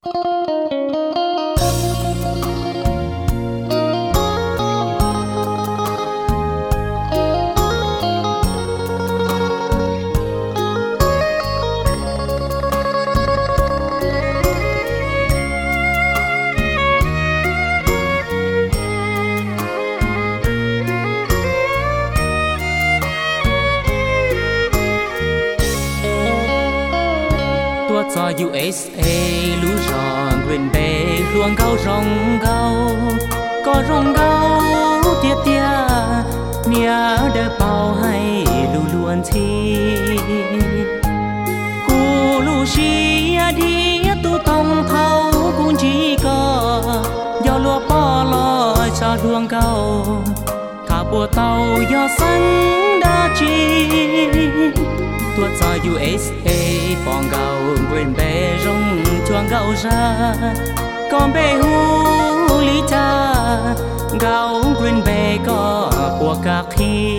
cho USA lũ ròn quyền bề ruộng gấu rong gấu có rong gấu tia tia nia đỡ bao hay lũ luôn thi cu lũ xia đi tu tông thâu cũng chỉ có do lúa bỏ lo cho ruộng gấu cả bùa tàu do xanh đã chi tuột cho USA phong gạo quyền bè rong chuang gạo ra còn bè hu lý cha gạo quyền bè có của các khi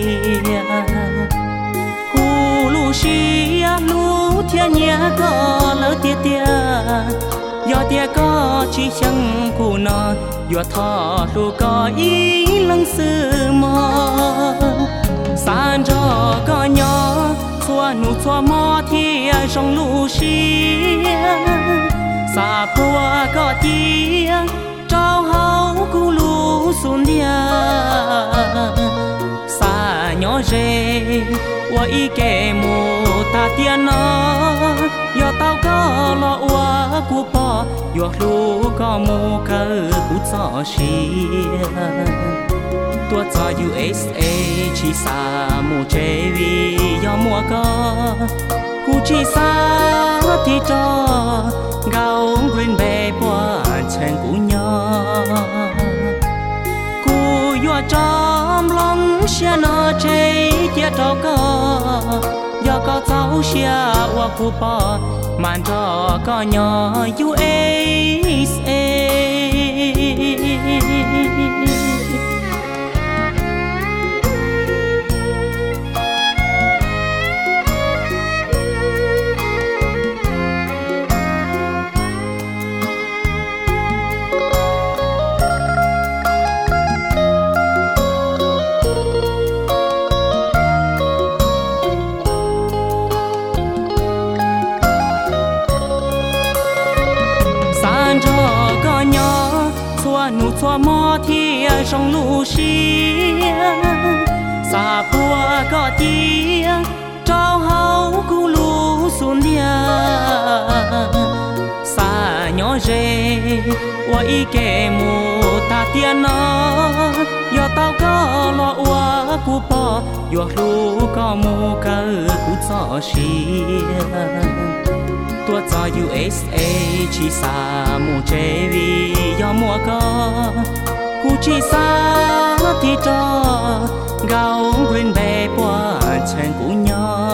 hu lu xia lu thiên nhia có lỡ tia tia do tia có chỉ chẳng cụ nó do thọ lu có ý lăng sư mơ san cho có nhỏ xua nụ xua mò thì trong lũ xia xa bùa có tia trao hậu cu lũ xuân dia xa nhỏ rê qua ý kẻ mù ta tia nó do tao có lo qua cu bò do lũ có mù cơ cu cho xia tua cho USA chỉ xa mù chế vì do mùa có cụ chỉ xa thì cho gạo green bè qua chân cụ nhỏ cụ yo trong lòng xe nó chế tiết cho có do có cháu xe qua cụ bò màn cho có nhỏ USA nụ xua mò thì trong lũ xia xa bùa có tia trao hậu cu lũ xuân dia xa nhỏ rê qua ý kẻ mù ta tia nó do tao có lo qua cu bò do lũ có mù cơ cu cho xia tua cho USA chỉ xa mù chế vì do mùa có cụ chỉ xa thì cho gạo green bè qua chân cụ nhỏ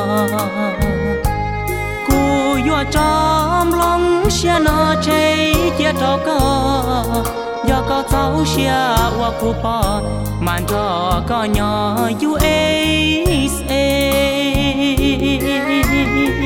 cụ yo trong lòng xe nó chế tiết cho có do có cháu xe qua cụ bò màn cho có nhỏ USA